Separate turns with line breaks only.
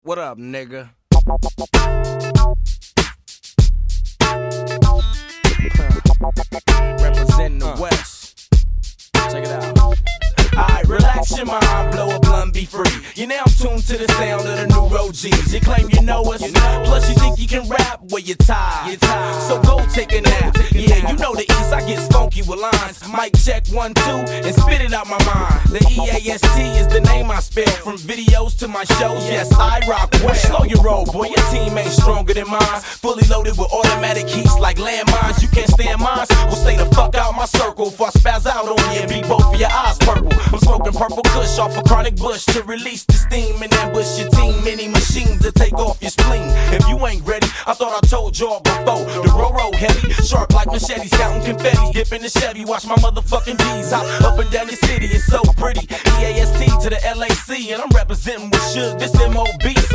What up, nigga? Representing the West. Check it out. Alright, relax your mind, blow a blunt, be free. You're now tuned to the sound of the new road G's. You claim you know us, plus you think you can rap, well you're tired. So go take a nap. Yeah, you know the East, I get funky with lines. Mic check 1, 2, and spit it out my mind. The EAST is the name I spell. From videos to my shows, yes, I rock well. Slow your roll, boy, your team ain't stronger than mine. Fully loaded with automatic heats like landmines. You can't stand mine, well stay the fuck out my circle. Before I spaz out on you and beat both of your eyes purple. I'm smoking purple kush off a chronic bush to release the steam and ambush your team. Many machines to take off your spleen. If you ain't ready, I thought I told y'all before. The roll heavy, sharp like machetes, counting confetti, dipping the Chevy. Watch my motherfucking D's hop up and down the city. It's so pretty. EAST to the LAC, and I'm representing with Suge. This MOB, so